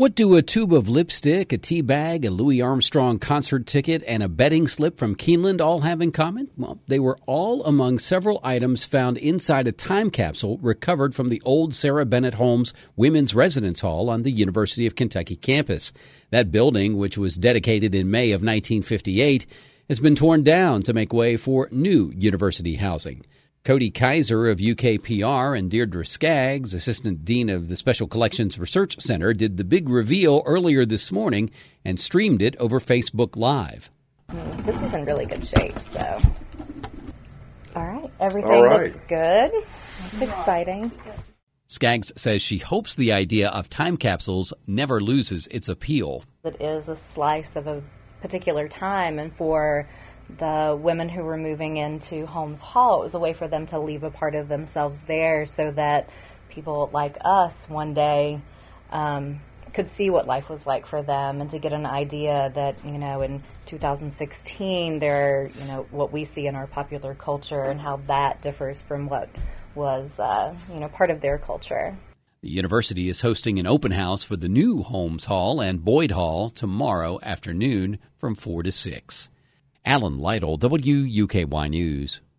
What do a tube of lipstick, a tea bag, a Louis Armstrong concert ticket, and a betting slip from Keeneland all have in common? Well, they were all among several items found inside a time capsule recovered from the old Sarah Bennett Holmes Women's Residence Hall on the University of Kentucky campus. That building, which was dedicated in May of 1958, has been torn down to make way for new university housing. Cody Kaiser of UKPR and Deirdre Skaggs, Assistant Dean of the Special Collections Research Center, did the big reveal earlier this morning and streamed it over Facebook Live. This is in really good shape, so. All right, everything looks good. That's exciting. Skaggs says she hopes the idea of time capsules never loses its appeal. It is a slice of a particular time, and for the women who were moving into Holmes Hall, it was a way for them to leave a part of themselves there so that people like us one day could see what life was like for them and to get an idea that, in 2016, there are, what we see in our popular culture and how that differs from what was, part of their culture. The university is hosting an open house for the new Holmes Hall and Boyd Hall tomorrow afternoon from 4 to 6. Alan Lytle, WUKY News.